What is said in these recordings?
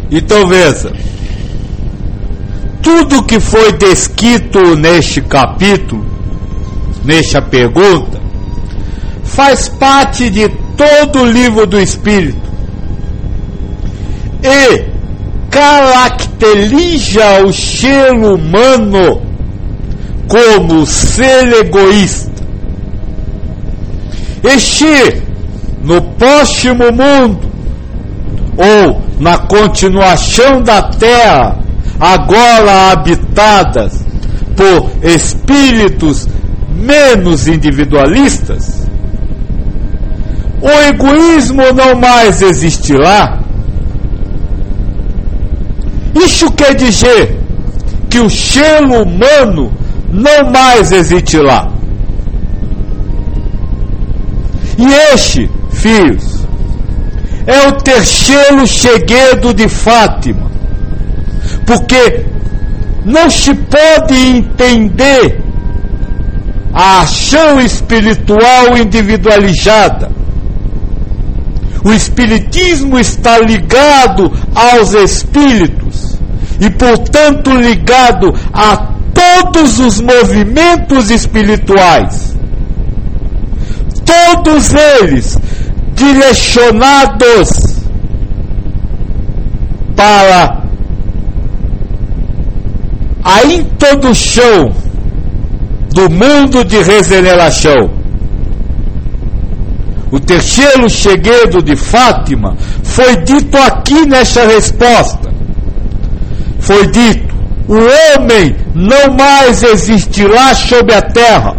Então veja, tudo que foi descrito neste capítulo, nesta pergunta, faz parte de todo o livro do Espírito e caracteriza o ser humano como ser egoísta. Este, no próximo mundo, ou na continuação da Terra, agora habitadas por espíritos menos individualistas, o egoísmo não mais existirá. Isso quer dizer que o ser humano não mais existirá. E este, filhos, é o terceiro segredo de Fátima, porque não se pode entender a ação espiritual individualizada. O espiritismo está ligado aos espíritos e, portanto, ligado a todos os movimentos espirituais, todos eles direcionados para a introdução do mundo de regeneração. O terceiro segredo de Fátima foi dito aqui nessa resposta. Foi dito: o homem não mais existirá sobre a terra.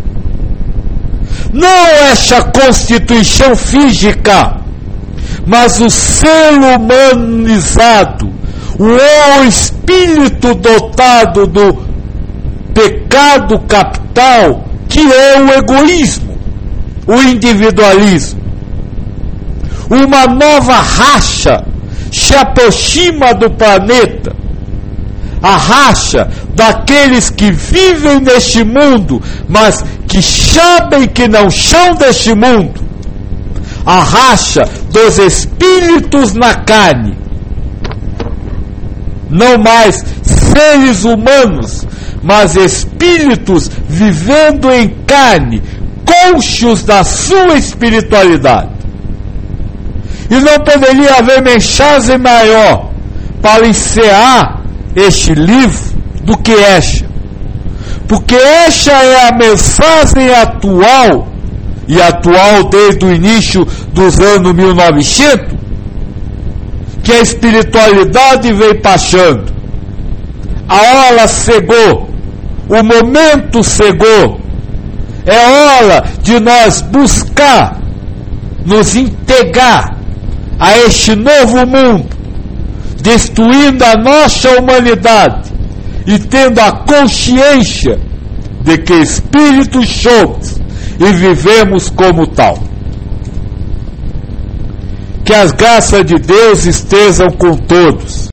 Não essa constituição física, mas o ser humanizado, o espírito dotado do pecado capital, que é o egoísmo, o individualismo. Uma nova raça se aproxima do planeta, a raça daqueles que vivem neste mundo, mas que sabem que não são deste mundo, a raça dos espíritos na carne, não mais seres humanos, mas espíritos vivendo em carne, conscientes da sua espiritualidade. E não poderia haver mensagem maior para encerrar este livro do que esta, porque esta é a mensagem atual, e atual desde o início dos anos 1900, que a espiritualidade vem passando. A hora chegou, o momento chegou, é hora de nós buscar nos integrar a este novo mundo, destruindo a nossa humanidade e tendo a consciência de que espíritos somos e vivemos como tal. Que as graças de Deus estejam com todos.